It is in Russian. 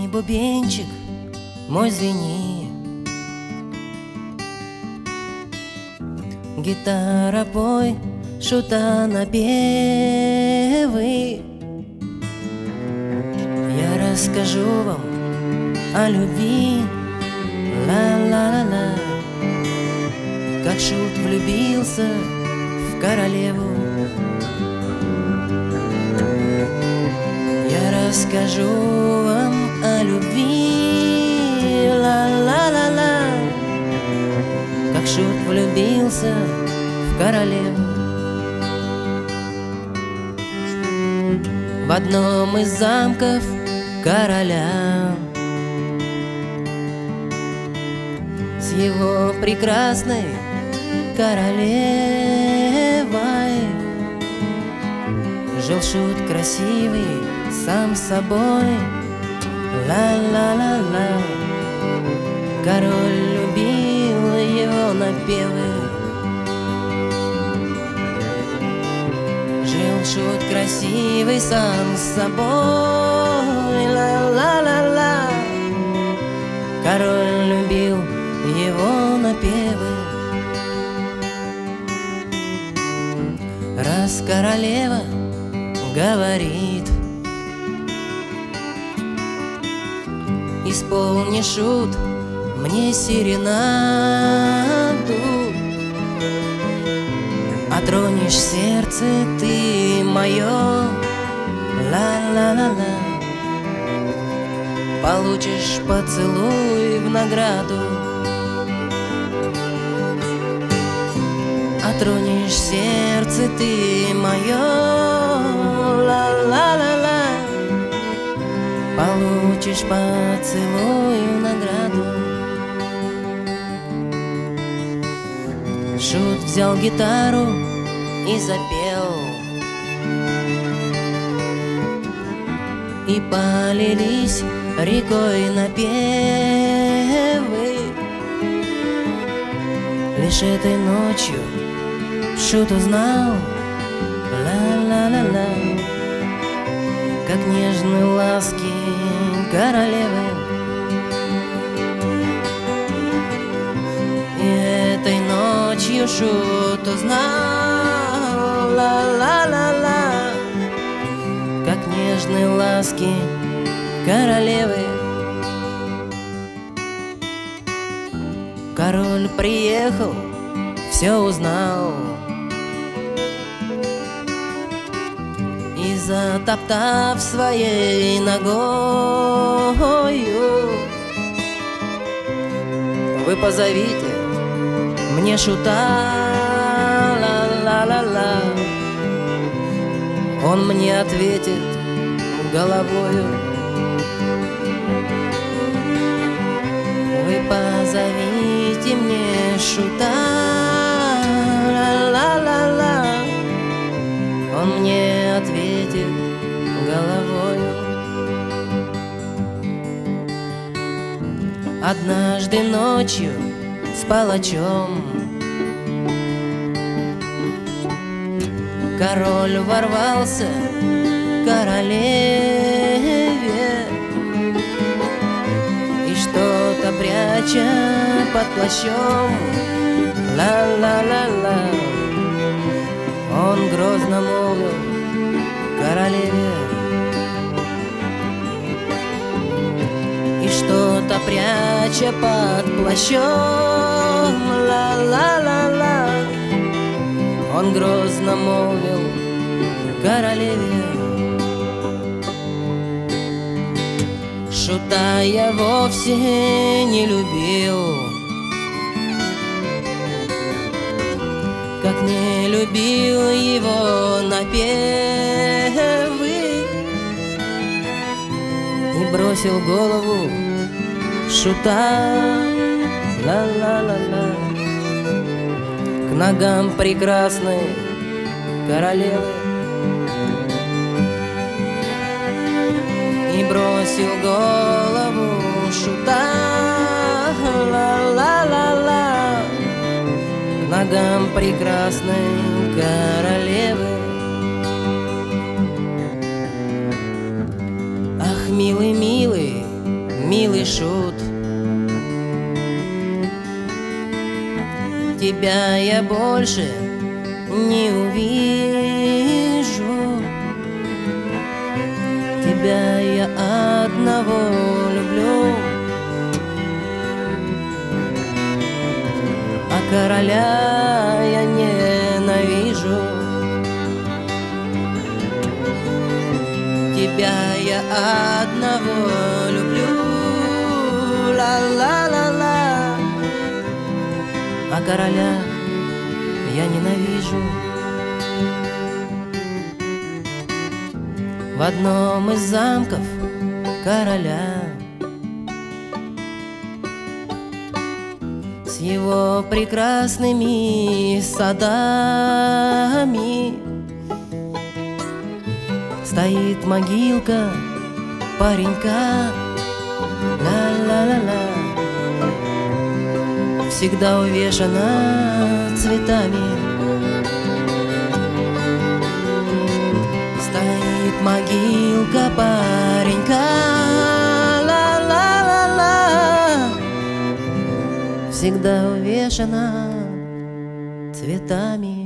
бубенчик мой звени, гитара пой, шута напевы. Я расскажу вам о любви, ла-ла-ла-ла, как шут влюбился в королеву. Я расскажу вам о любви, ла-ла-ла-ла, как шут влюбился в королеву. В одном из замков короля с его прекрасной королевой жил шут красивый сам собой, ла-ла-ла-ла. Король любил его напевы. Жил шут красивый сам с собой, ла-ла-ла-ла. Король любил его напевы. Раз королева говорит: исполни, шут, мне серенаду, а тронешь сердце ты мое, ла-ла-ла-ла, получишь поцелуй в награду. А тронешь сердце ты мое, ла-ла-ла-ла, получишь поцелуй в награду. Шут взял гитару и запел, и полились рекой напевы. Лишь этой ночью шут узнал, ла-ла-ла-ла, как нежны ласки королевы. И этой ночью шут узнал, ла-ла-ла-ла, как нежны ласки королевы. Король приехал, все узнал, и, затоптав своей ногою: вы позовите мне шута, ла-ла-ла-ла, он мне ответит головою. Вы позовите мне шута, ла-ла-ла-ла, он мне ответит головою. Однажды ночью с палачом король ворвался к королеве, и что-то пряча под плащом, ла-ла-ла-ла, он грозно молвил королеве. И что-то пряча под плащом, ла-ла-ла-ла, он грозно молвил королеве: шута я вовсе не любил, как не любил его напевы, и бросил голову шута, ла-ла-ла-ла, к ногам прекрасной королевы. И бросил голову шута, ла-ла-ла-ла, к ногам прекрасной королевы. Ах, милый, милый дышут. Тебя я больше не увижу. Тебя я одного люблю, а короля я ненавижу. Тебя я одного люблю, ла-ла-ла-ла, а короля я ненавижу. В одном из замков короля с его прекрасными садами стоит могилка паренька, ла-ла-ла-ла, всегда увешана цветами. Стоит могилка паренька, ла-ла-ла-ла, всегда увешана цветами.